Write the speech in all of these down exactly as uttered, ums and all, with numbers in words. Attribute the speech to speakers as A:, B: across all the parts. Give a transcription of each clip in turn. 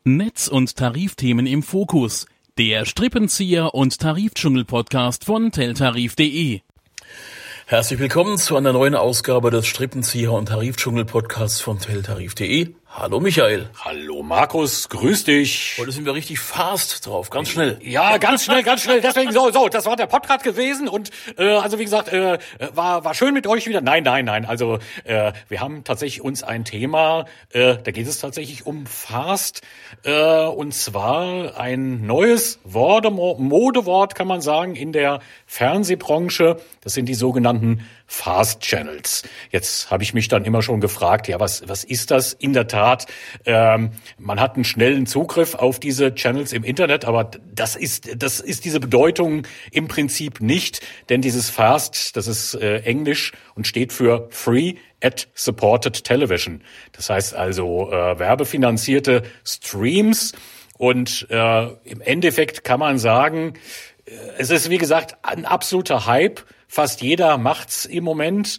A: Netz- und Tarifthemen im Fokus. Der Strippenzieher und Tarifdschungel-Podcast von teltarif punkt de.
B: Herzlich willkommen zu einer neuen Ausgabe des Strippenzieher und Tarifdschungel-Podcasts von teltarif punkt de. Hallo Michael.
C: Hallo Markus, grüß dich.
B: Heute sind wir richtig fast drauf, ganz schnell.
C: Ja, ganz schnell, ganz schnell. Deswegen so, so, das war der Podcast gewesen und äh, also wie gesagt, äh, war war schön mit euch wieder. Nein, nein, nein. Also äh, wir haben tatsächlich uns ein Thema. Äh, da geht es tatsächlich um Fast äh, und zwar ein neues Wort, Modewort kann man sagen in der Fernsehbranche. Das sind die sogenannten Fast Channels. Jetzt habe ich mich dann immer schon gefragt, ja, was was ist das? In der Tat, ähm, man hat einen schnellen Zugriff auf diese Channels im Internet, aber das ist das ist diese Bedeutung im Prinzip nicht, denn dieses Fast, das ist äh, Englisch und steht für Free Ad Supported Television. Das heißt also äh, werbefinanzierte Streams und äh, im Endeffekt kann man sagen, äh, es ist wie gesagt ein absoluter Hype. Fast jeder macht's im Moment.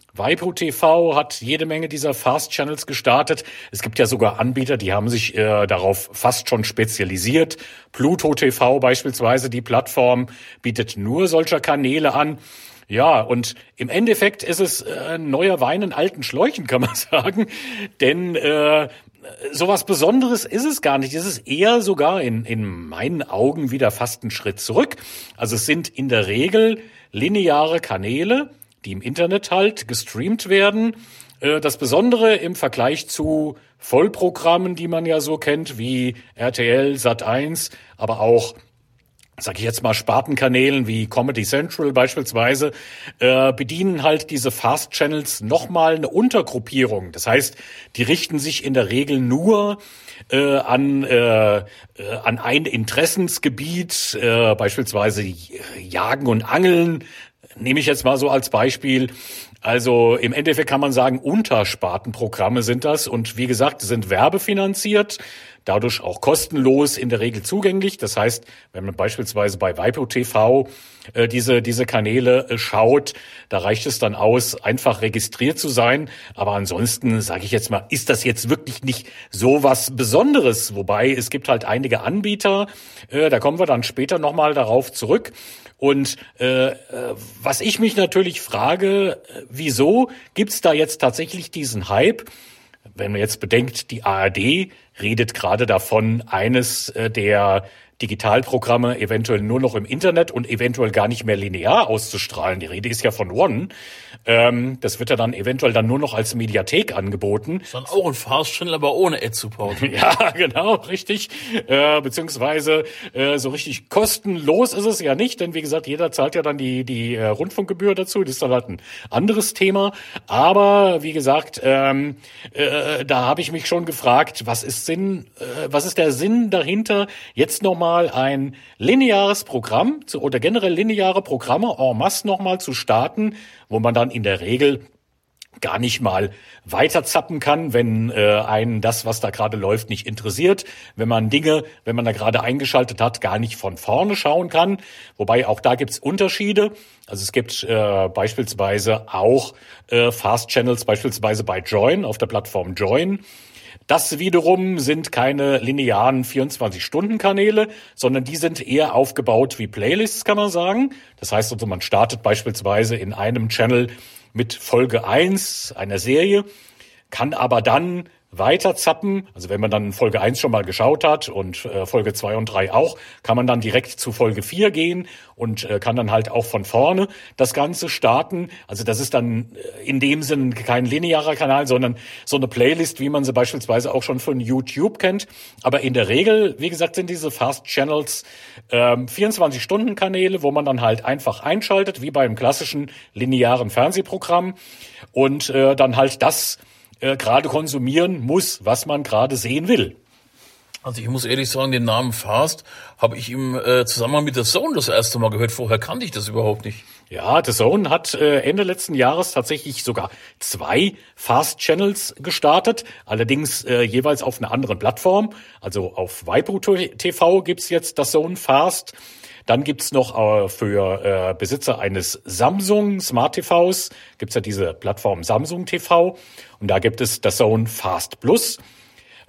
C: waipu.tv hat jede Menge dieser Fast-Channels gestartet. Es gibt ja sogar Anbieter, die haben sich äh, darauf fast schon spezialisiert. Pluto Punkt T V beispielsweise, die Plattform, bietet nur solcher Kanäle an. Ja, und im Endeffekt ist es äh, neuer Wein in alten Schläuchen, kann man sagen. Denn äh, sowas Besonderes ist es gar nicht. Es ist eher sogar in, in meinen Augen wieder fast ein Schritt zurück. Also es sind in der Regel lineare Kanäle, die im Internet halt gestreamt werden. Das Besondere im Vergleich zu Vollprogrammen, die man ja so kennt, wie R T L, Sat eins, aber auch, sag ich jetzt mal, Spartenkanälen wie Comedy Central beispielsweise, äh, bedienen halt diese Fast Channels nochmal eine Untergruppierung. Das heißt, die richten sich in der Regel nur äh, an äh, an ein Interessensgebiet, äh, beispielsweise Jagen und Angeln, nehme ich jetzt mal so als Beispiel. Also im Endeffekt kann man sagen, Unterspartenprogramme sind das und wie gesagt, sind werbefinanziert, dadurch auch kostenlos in der Regel zugänglich. Das heißt, wenn man beispielsweise bei waipu.tv äh, diese diese Kanäle äh, schaut, da reicht es dann aus, einfach registriert zu sein. Aber ansonsten, sage ich jetzt mal, ist das jetzt wirklich nicht so was Besonderes. Wobei es gibt halt einige Anbieter, äh, da kommen wir dann später nochmal darauf zurück. Und äh, was ich mich natürlich frage, wieso gibt's da jetzt tatsächlich diesen Hype? Wenn man jetzt bedenkt, die A R D redet gerade davon, eines äh, der Digitalprogramme eventuell nur noch im Internet und eventuell gar nicht mehr linear auszustrahlen. Die Rede ist ja von One. Ähm, das wird ja dann eventuell dann nur noch als Mediathek angeboten.
B: Das ist dann auch ein Fast-Channel, aber ohne Ad-Support.
C: Ja, genau, richtig. Äh, beziehungsweise äh, so richtig kostenlos ist es ja nicht, denn wie gesagt, jeder zahlt ja dann die die äh, Rundfunkgebühr dazu. Das ist dann halt ein anderes Thema. Aber wie gesagt, ähm, äh, da habe ich mich schon gefragt, was ist Sinn, äh, was ist der Sinn dahinter, jetzt nochmal mal ein lineares Programm zu, oder generell lineare Programme en masse nochmal zu starten, wo man dann in der Regel gar nicht mal weiterzappen kann, wenn äh, einen das, was da gerade läuft, nicht interessiert. Wenn man Dinge, wenn man da gerade eingeschaltet hat, gar nicht von vorne schauen kann. Wobei auch da gibt's Unterschiede. Also es gibt äh, beispielsweise auch äh, Fast Channels, beispielsweise bei Join, auf der Plattform Join. Das wiederum sind keine linearen vierundzwanzig-Stunden-Kanäle, sondern die sind eher aufgebaut wie Playlists, kann man sagen. Das heißt also, man startet beispielsweise in einem Channel mit Folge eins einer Serie, kann aber dann weiter zappen. Also wenn man dann Folge eins schon mal geschaut hat und äh, Folge zwei und drei auch, kann man dann direkt zu Folge vier gehen und äh, kann dann halt auch von vorne das Ganze starten. Also das ist dann äh, in dem Sinn kein linearer Kanal, sondern so eine Playlist, wie man sie beispielsweise auch schon von YouTube kennt. Aber in der Regel, wie gesagt, sind diese Fast Channels ähm, vierundzwanzig-Stunden-Kanäle, wo man dann halt einfach einschaltet, wie beim klassischen linearen Fernsehprogramm und äh, dann halt das Äh, gerade konsumieren muss, was man gerade sehen will.
B: Also ich muss ehrlich sagen, den Namen Fast habe ich im äh, Zusammenhang mit der Zone das erste Mal gehört. Vorher kannte ich das überhaupt nicht.
C: Ja, The Zone hat äh, Ende letzten Jahres tatsächlich sogar zwei Fast Channels gestartet, allerdings äh, jeweils auf einer anderen Plattform. Also auf waipu.tv gibt's jetzt The Zone Fast. Dann gibt's noch äh, für äh, Besitzer eines Samsung Smart T Vs, gibt's ja diese Plattform Samsung T V und da gibt es The Zone Fast Plus.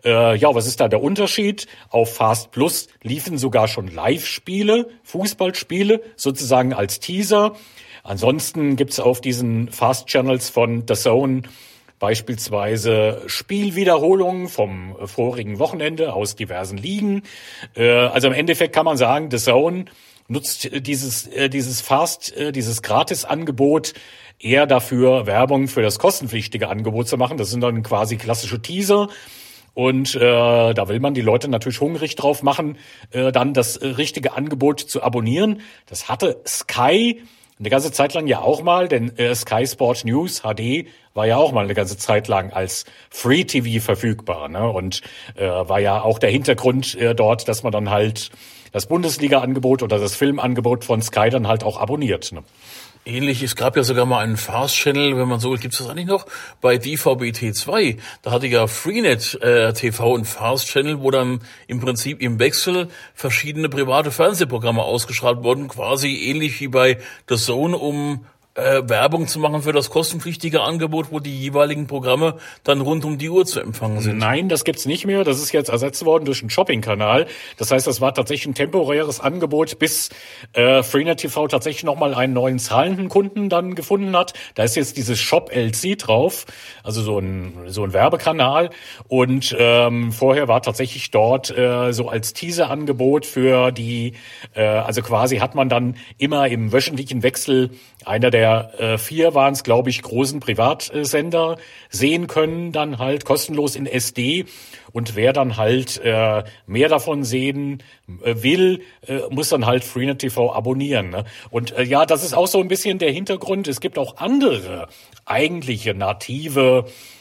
C: Äh, ja, was ist da der Unterschied? Auf Fast Plus liefen sogar schon Live-Spiele, Fußballspiele, sozusagen als Teaser. Ansonsten gibt's auf diesen Fast-Channels von The Zone beispielsweise Spielwiederholungen vom vorigen Wochenende aus diversen Ligen. Äh, also im Endeffekt kann man sagen, The Zone nutzt dieses äh, dieses Fast, äh, dieses Gratis-Angebot eher dafür, Werbung für das kostenpflichtige Angebot zu machen. Das sind dann quasi klassische Teaser. Und äh, da will man die Leute natürlich hungrig drauf machen, äh, dann das äh, richtige Angebot zu abonnieren. Das hatte Sky eine ganze Zeit lang ja auch mal, denn äh, Sky Sport News H D war ja auch mal eine ganze Zeit lang als Free-T V verfügbar, ne? Und äh, war ja auch der Hintergrund äh, dort, dass man dann halt das Bundesliga-Angebot oder das Filmangebot von Sky dann halt auch abonniert, ne?
B: Ähnlich, es gab ja sogar mal einen Fast-Channel, wenn man so will, gibt's das eigentlich noch? Bei D V B T zwei, da hatte ja Freenet äh, T V einen Fast-Channel, wo dann im Prinzip im Wechsel verschiedene private Fernsehprogramme ausgestrahlt wurden, quasi ähnlich wie bei The Zone, um äh, Werbung zu machen für das kostenpflichtige Angebot, wo die jeweiligen Programme dann rund um die Uhr zu empfangen sind.
C: Nein, das gibt's nicht mehr. Das ist jetzt ersetzt worden durch einen Shopping-Kanal. Das heißt, das war tatsächlich ein temporäres Angebot, bis äh, Freenet T V tatsächlich nochmal einen neuen zahlenden Kunden dann gefunden hat. Da ist jetzt dieses Shop L C drauf, also so ein so ein Werbekanal. Und ähm, vorher war tatsächlich dort äh, so als Teaser-Angebot für die, äh, also quasi hat man dann immer im wöchentlichen Wechsel einer der äh, vier waren es, glaube ich, großen Privatsender sehen können, dann halt kostenlos in S D. Und wer dann halt äh, mehr davon sehen äh, will, äh, muss dann halt Freenet T V abonnieren. Ne? Und äh, ja, das ist auch so ein bisschen der Hintergrund. Es gibt auch andere eigentliche native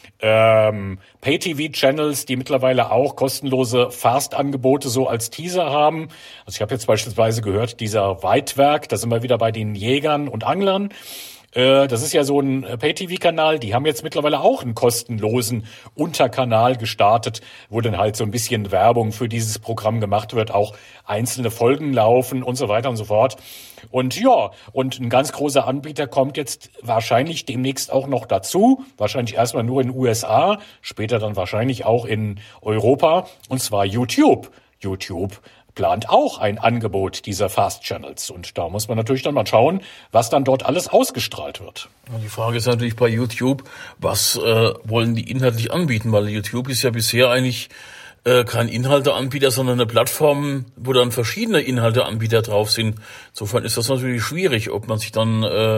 C: ähm, Pay-T V-Channels, die mittlerweile auch kostenlose Fast-Angebote so als Teaser haben. Also ich habe jetzt beispielsweise gehört, dieser Weitwerk, da sind wir wieder bei den Jägern und Anglern. Äh, das ist ja so ein Pay-T V-Kanal, die haben jetzt mittlerweile auch einen kostenlosen Unterkanal gestartet, wo dann halt so ein bisschen Werbung für dieses Programm gemacht wird, auch einzelne Folgen laufen und so weiter und so fort. Und ja, und ein ganz großer Anbieter kommt jetzt wahrscheinlich demnächst auch noch dazu, wahrscheinlich erstmal nur in den U S A, später dann wahrscheinlich auch in Europa, und zwar YouTube. YouTube plant auch ein Angebot dieser Fast-Channels. Und da muss man natürlich dann mal schauen, was dann dort alles ausgestrahlt wird.
B: Die Frage ist natürlich bei YouTube, was äh, wollen die inhaltlich anbieten? Weil YouTube ist ja bisher eigentlich äh, kein Inhalteanbieter, sondern eine Plattform, wo dann verschiedene Inhalteanbieter drauf sind. Insofern ist das natürlich schwierig, ob man sich dann äh,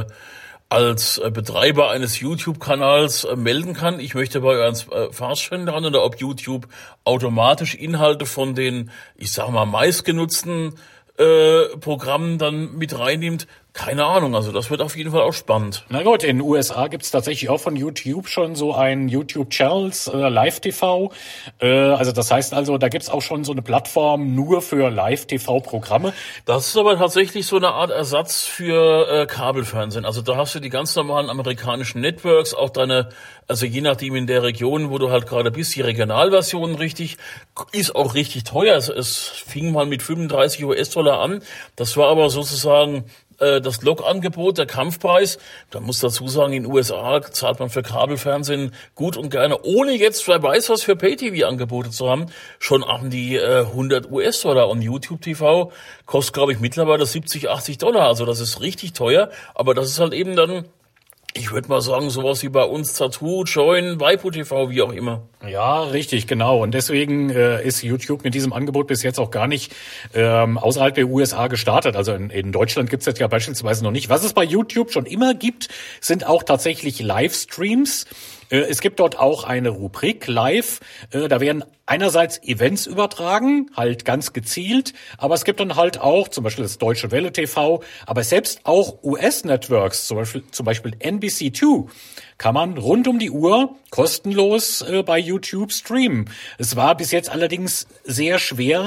B: als Betreiber eines YouTube-Kanals äh, melden kann, ich möchte bei euren äh, Fast-Channel ran, oder ob YouTube automatisch Inhalte von den, ich sag mal, meistgenutzten äh, Programmen dann mit reinnimmt. Keine Ahnung, also das wird auf jeden Fall auch spannend.
C: Na gut, in den U S A gibt's tatsächlich auch von YouTube schon so ein YouTube-Channels, äh, Live-T V. Äh, also das heißt also, da gibt's auch schon so eine Plattform nur für Live-T V-Programme.
B: Das ist aber tatsächlich so eine Art Ersatz für äh, Kabelfernsehen. Also da hast du die ganz normalen amerikanischen Networks, auch deine, also je nachdem in der Region, wo du halt gerade bist, die Regionalversion richtig, ist auch richtig teuer. Es, es fing mal mit fünfunddreißig US-Dollar an. Das war aber sozusagen das Log-Angebot, der Kampfpreis. Da muss dazu sagen, in den U S A zahlt man für Kabelfernsehen gut und gerne, ohne jetzt, wer weiß was für Pay-T V-Angebote zu haben, schon an die äh, hundert US-Dollar. Und YouTube-T V kostet, glaube ich, mittlerweile siebzig, achtzig Dollar. Also das ist richtig teuer, aber das ist halt eben dann, ich würde mal sagen, sowas wie bei uns Tattoo, Join, Waipu T V, wie auch immer.
C: Ja, richtig, genau. Und deswegen äh, ist YouTube mit diesem Angebot bis jetzt auch gar nicht ähm, außerhalb der U S A gestartet. Also in, in Deutschland gibt's das ja beispielsweise noch nicht. Was es bei YouTube schon immer gibt, sind auch tatsächlich Livestreams. Äh, es gibt dort auch eine Rubrik Live. Äh, da werden einerseits Events übertragen, halt ganz gezielt, aber es gibt dann halt auch zum Beispiel das Deutsche Welle T V, aber selbst auch U S-Networks, zum Beispiel, zum Beispiel N B C zwei, kann man rund um die Uhr kostenlos äh, bei YouTube streamen. Es war bis jetzt allerdings sehr schwer,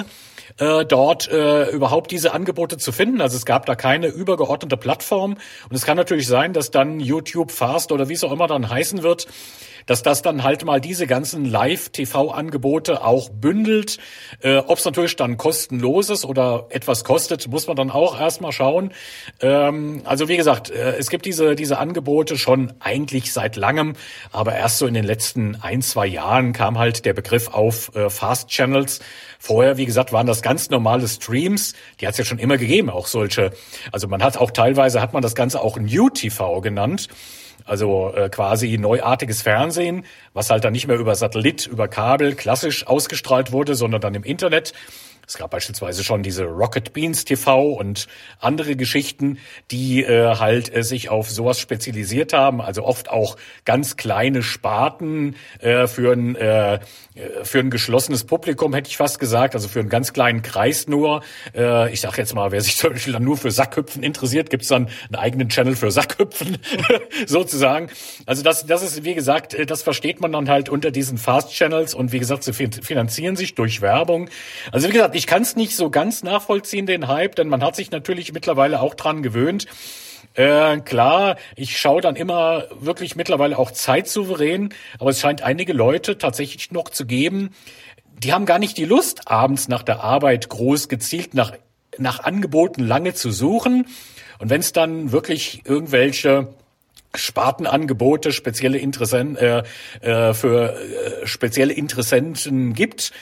C: äh, dort äh, überhaupt diese Angebote zu finden. Also es gab da keine übergeordnete Plattform. Und es kann natürlich sein, dass dann YouTube Fast oder wie es auch immer dann heißen wird, dass das dann halt mal diese ganzen Live-T V-Angebote auch bündelt. Äh, Ob es natürlich dann kostenlos ist oder etwas kostet, muss man dann auch erstmal schauen. Ähm, also wie gesagt, äh, es gibt diese diese Angebote schon eigentlich seit langem, aber erst so in den letzten ein, zwei Jahren kam halt der Begriff auf äh, Fast Channels. Vorher, wie gesagt, waren das ganz normale Streams. Die hat es ja schon immer gegeben, auch solche. Also man hat auch teilweise, hat man das Ganze auch New T V genannt. Also äh, quasi neuartiges Fernsehen, was halt dann nicht mehr über Satellit, über Kabel klassisch ausgestrahlt wurde, sondern dann im Internet. Es gab beispielsweise schon diese Rocket Beans T V und andere Geschichten, die äh, halt äh, sich auf sowas spezialisiert haben. Also oft auch ganz kleine Sparten äh, für ein äh, für ein geschlossenes Publikum, hätte ich fast gesagt. Also für einen ganz kleinen Kreis nur. Äh, ich sag jetzt mal, wer sich zum Beispiel dann nur für Sackhüpfen interessiert, gibt's dann einen eigenen Channel für Sackhüpfen sozusagen. Also das das ist, wie gesagt, das versteht man dann halt unter diesen Fast Channels. Und wie gesagt, sie finanzieren sich durch Werbung. Also wie gesagt, ich kann es nicht so ganz nachvollziehen, den Hype, denn man hat sich natürlich mittlerweile auch dran gewöhnt. Äh, klar, ich schaue dann immer wirklich mittlerweile auch zeitsouverän, aber es scheint einige Leute tatsächlich noch zu geben, die haben gar nicht die Lust, abends nach der Arbeit groß gezielt nach, nach Angeboten lange zu suchen. Und wenn es dann wirklich irgendwelche Spartenangebote, spezielle Interessenten äh, äh, für äh, spezielle Interessenten gibt,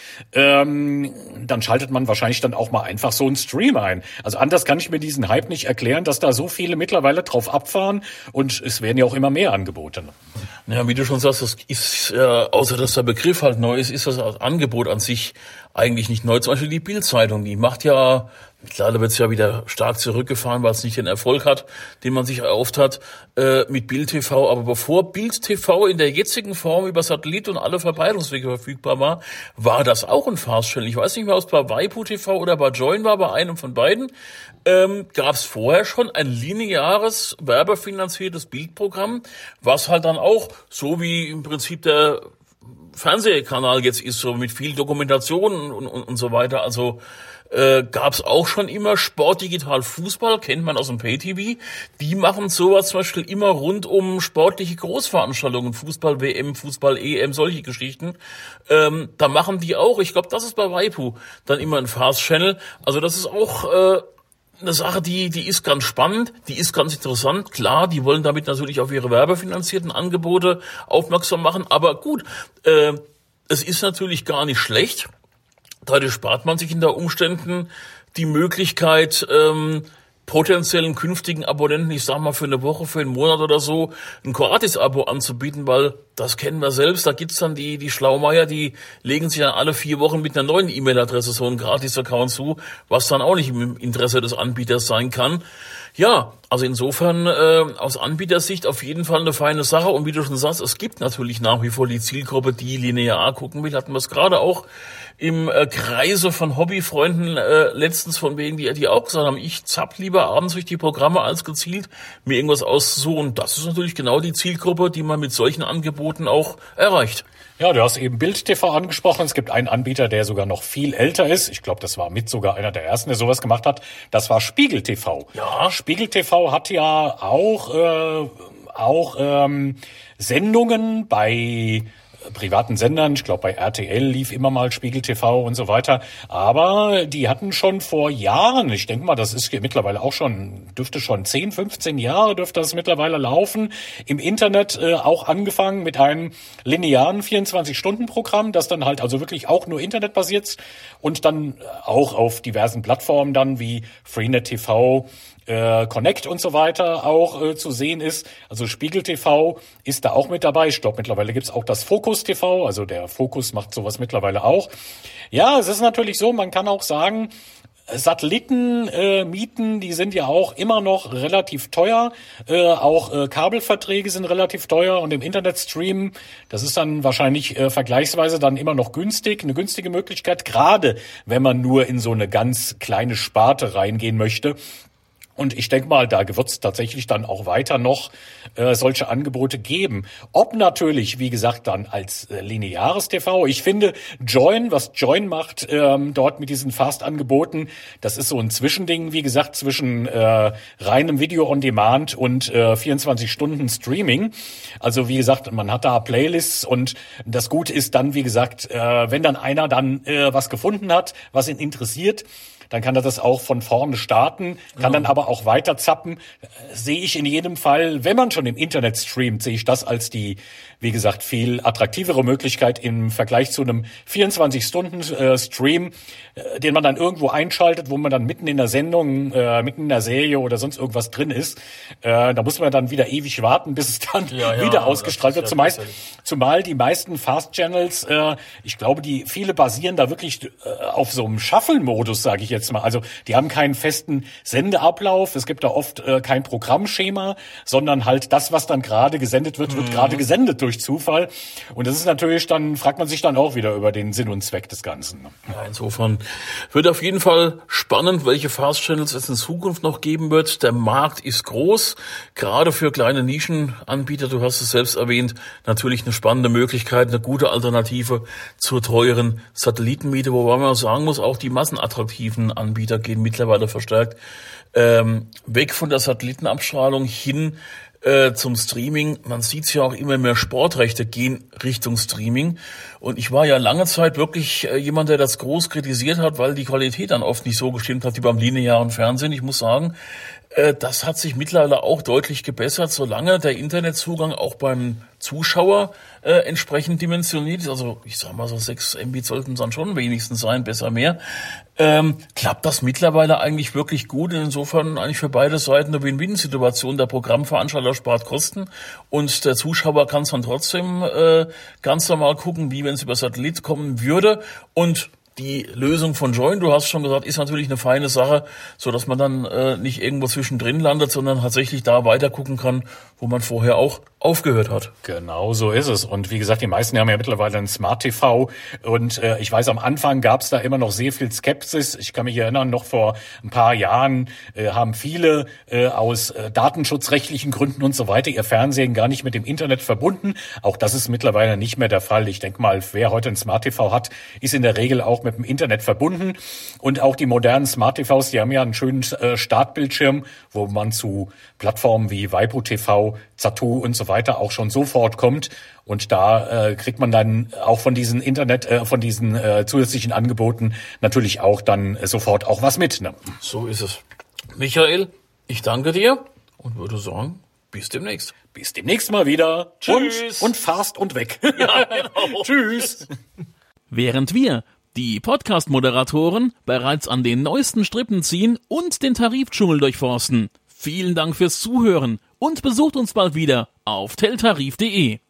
C: ähm, dann schaltet man wahrscheinlich dann auch mal einfach so einen Stream ein. Also anders kann ich mir diesen Hype nicht erklären, dass da so viele mittlerweile drauf abfahren und es werden ja auch immer mehr Angebote.
B: Ja, wie du schon sagst, das ist, äh, außer dass der Begriff halt neu ist, ist das Angebot an sich eigentlich nicht neu. Zum Beispiel die Bild-Zeitung, die macht ja, klar, wird es ja wieder stark zurückgefahren, weil es nicht den Erfolg hat, den man sich erhofft hat, äh, mit Bild-T V. Aber bevor Bild-T V in der jetzigen Form über Satellit und alle Verbreitungswege verfügbar war, war das auch ein Fast-Channel. Ich weiß nicht mehr, ob es bei Waipu.T V oder bei Join war, bei einem von beiden. Ähm, gab es vorher schon ein lineares, werbefinanziertes Bildprogramm, was halt dann auch, so wie im Prinzip der Fernsehkanal jetzt ist, so mit viel Dokumentation und, und, und so weiter, also äh, gab es auch schon immer Sport, Digital, Fußball, kennt man aus dem Pay-T V. Die machen sowas zum Beispiel immer rund um sportliche Großveranstaltungen, Fußball-W M, Fußball-E M, solche Geschichten. Ähm, da machen die auch, ich glaube, das ist bei Waipu dann immer ein Fast-Channel. Also das ist auch äh, eine Sache, die die ist ganz spannend, die ist ganz interessant. Klar, die wollen damit natürlich auf ihre werbefinanzierten Angebote aufmerksam machen. Aber gut, äh, es ist natürlich gar nicht schlecht. Dadurch spart man sich in der Umständen die Möglichkeit, ähm, potenziellen künftigen Abonnenten, ich sag mal für eine Woche, für einen Monat oder so, ein Gratis-Abo anzubieten, weil das kennen wir selbst, da gibt's dann die die Schlaumeier, die legen sich dann alle vier Wochen mit einer neuen E-Mail-Adresse so einen Gratis-Account zu, was dann auch nicht im Interesse des Anbieters sein kann. Ja, also insofern äh, aus Anbietersicht auf jeden Fall eine feine Sache. Und wie du schon sagst, es gibt natürlich nach wie vor die Zielgruppe, die linear gucken will. Hatten wir es gerade auch im äh, Kreise von Hobbyfreunden äh, letztens von wegen, die, die auch gesagt haben, ich zapp lieber abends durch die Programme, als gezielt mir irgendwas auszusuchen. Das ist natürlich genau die Zielgruppe, die man mit solchen Angeboten auch erreicht.
C: Ja, du hast eben Bild-T V angesprochen. Es gibt einen Anbieter, der sogar noch viel älter ist. Ich glaube, das war mit sogar einer der ersten, der sowas gemacht hat. Das war Spiegel-T V.
B: Ja.
C: Spiegel-T V hat ja auch äh, auch ähm, Sendungen bei privaten Sendern, ich glaube bei R T L lief immer mal Spiegel-T V und so weiter, aber die hatten schon vor Jahren, ich denke mal, das ist mittlerweile auch schon, dürfte schon zehn, fünfzehn Jahre dürfte das mittlerweile laufen, im Internet äh, auch angefangen mit einem linearen vierundzwanzig-Stunden-Programm, das dann halt also wirklich auch nur internetbasiert und dann auch auf diversen Plattformen dann wie Freenet T V, Äh, Connect und so weiter auch äh, zu sehen ist. Also Spiegel-T V ist da auch mit dabei. Ich glaube, mittlerweile gibt's auch das Focus-T V. Also der Focus macht sowas mittlerweile auch. Ja, es ist natürlich so, man kann auch sagen, Satelliten äh, mieten, die sind ja auch immer noch relativ teuer. Äh, auch äh, Kabelverträge sind relativ teuer und im Internet streamen, das ist dann wahrscheinlich äh, vergleichsweise dann immer noch günstig, eine günstige Möglichkeit, gerade wenn man nur in so eine ganz kleine Sparte reingehen möchte. Und ich denke mal, da wird es tatsächlich dann auch weiter noch äh, solche Angebote geben. Ob natürlich, wie gesagt, dann als äh, lineares T V. Ich finde, Joyn, was Joyn macht, ähm, dort mit diesen Fast-Angeboten, das ist so ein Zwischending, wie gesagt, zwischen äh, reinem Video-on-Demand und äh, vierundzwanzig Stunden Streaming. Also wie gesagt, man hat da Playlists und das Gute ist dann, wie gesagt, äh, wenn dann einer dann äh, was gefunden hat, was ihn interessiert, dann kann er das auch von vorne starten, kann ja. dann aber auch weiter zappen. Sehe ich in jedem Fall, wenn man schon im Internet streamt, sehe ich das als die, wie gesagt, viel attraktivere Möglichkeit im Vergleich zu einem vierundzwanzig-Stunden-Stream, äh, den man dann irgendwo einschaltet, wo man dann mitten in der Sendung, äh, mitten in der Serie oder sonst irgendwas drin ist. Äh, da muss man dann wieder ewig warten, bis es dann ja, ja, wieder ausgestrahlt wird. Zumeist, zumal die meisten Fast-Channels, äh, ich glaube, die viele basieren da wirklich äh, auf so einem Shuffle-Modus, sage ich jetzt. Jetzt mal. Also die haben keinen festen Sendeablauf, es gibt da oft äh, kein Programmschema, sondern halt das, was dann gerade gesendet wird, wird mhm. gerade gesendet durch Zufall. Und das ist natürlich dann, fragt man sich dann auch wieder über den Sinn und Zweck des Ganzen.
B: Ja, insofern wird auf jeden Fall spannend, welche Fast-Channels es in Zukunft noch geben wird. Der Markt ist groß, gerade für kleine Nischenanbieter, du hast es selbst erwähnt, natürlich eine spannende Möglichkeit, eine gute Alternative zur teuren Satellitenmiete, wobei man sagen muss, auch die massenattraktiven Anbieter gehen mittlerweile verstärkt ähm, weg von der Satellitenabstrahlung hin äh, zum Streaming. Man sieht es ja auch, immer mehr Sportrechte gehen Richtung Streaming. Und ich war ja lange Zeit wirklich äh, jemand, der das groß kritisiert hat, weil die Qualität dann oft nicht so gestimmt hat wie beim linearen Fernsehen. Ich muss sagen, äh, das hat sich mittlerweile auch deutlich gebessert, solange der Internetzugang auch beim Zuschauer äh, entsprechend dimensioniert ist. Also ich sag mal, so sechs Mbit sollten es dann schon wenigstens sein, besser mehr. Ähm, klappt das mittlerweile eigentlich wirklich gut. Insofern eigentlich für beide Seiten eine Win-Win-Situation. Der Programmveranstalter spart Kosten und der Zuschauer kann es dann trotzdem äh, ganz normal gucken, wie wenn es über Satellit kommen würde. Und die Lösung von Joyn, du hast schon gesagt, ist natürlich eine feine Sache, so dass man dann äh, nicht irgendwo zwischendrin landet, sondern tatsächlich da weiter gucken kann, wo man vorher auch aufgehört hat.
C: Genau so ist es. Und wie gesagt, die meisten haben ja mittlerweile ein Smart T V. Und äh, ich weiß, am Anfang gab es da immer noch sehr viel Skepsis. Ich kann mich erinnern, noch vor ein paar Jahren äh, haben viele äh, aus äh, datenschutzrechtlichen Gründen und so weiter ihr Fernsehen gar nicht mit dem Internet verbunden. Auch das ist mittlerweile nicht mehr der Fall. Ich denke mal, wer heute ein Smart T V hat, ist in der Regel auch mit dem Internet verbunden. Und auch die modernen Smart T Vs, die haben ja einen schönen äh, Startbildschirm, wo man zu Plattformen wie Waipu T V, Zattoo und so weiter auch schon sofort kommt. Und da äh, kriegt man dann auch von diesen Internet, äh, von diesen äh, zusätzlichen Angeboten natürlich auch dann äh, sofort auch was mit. Ne?
B: So ist es. Michael, ich danke dir und würde sagen, bis demnächst.
C: Bis demnächst mal wieder.
B: Tschüss.
C: Und, und fast und weg.
B: Ja, genau.
C: Tschüss.
A: Während wir, die Podcast-Moderatoren, bereits an den neuesten Strippen ziehen und den Tarifdschungel durchforsten. Vielen Dank fürs Zuhören und besucht uns bald wieder auf teltarif punkt de.